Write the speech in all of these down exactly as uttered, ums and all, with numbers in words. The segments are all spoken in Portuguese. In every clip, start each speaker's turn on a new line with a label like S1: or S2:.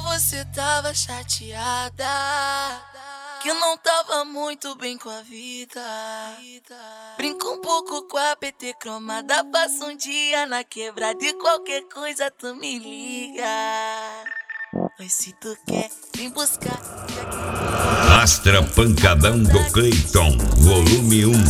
S1: você tava chateada, que não tava muito bem com a vida. Brinca um pouco com a P T cromada, passa um dia na quebrada e qualquer coisa tu me liga. Mas se tu quer, vem buscar.
S2: Astra Pancadão do Cleiton, volume um.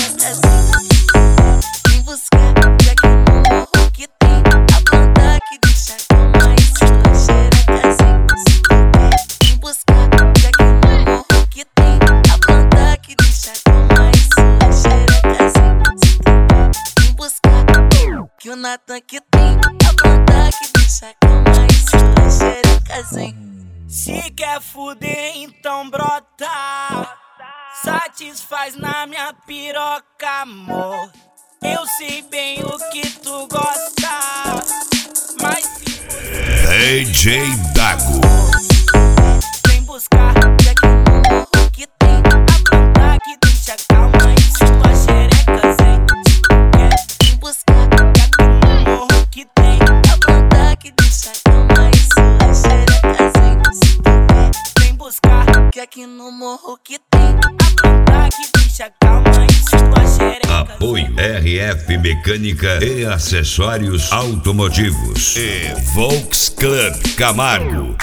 S1: Vem buscar, já que no morro que tem a planta que deixa calma e sua xerecazinha. Se tu quer, vem buscar, já que no morro que tem a planta que deixa calma e sua xerecazinha. Se tu quer, vem buscar, que o Natan que tem a planta que deixa calma e sua xerecazinha.
S3: Se quer fuder, então brota. Satisfaz na minha piroca, amor. Eu sei bem o que tu gosta, mas se
S2: D J Dago.
S3: vem buscar,
S1: Já que no morro que tem
S3: a planta que deixa calma e sua xereca zen. Se tu quer,
S1: vem buscar,
S3: já que no morro que tem
S1: a planta que deixa calma e sua xerecazinha. Se tu quer,
S3: vem buscar,
S1: que aqui no morro que tem
S3: a planta que deixa calma e sua xereca zen.
S2: Apoio R F Mecânica e Acessórios Automotivos e Volks Club Camargo.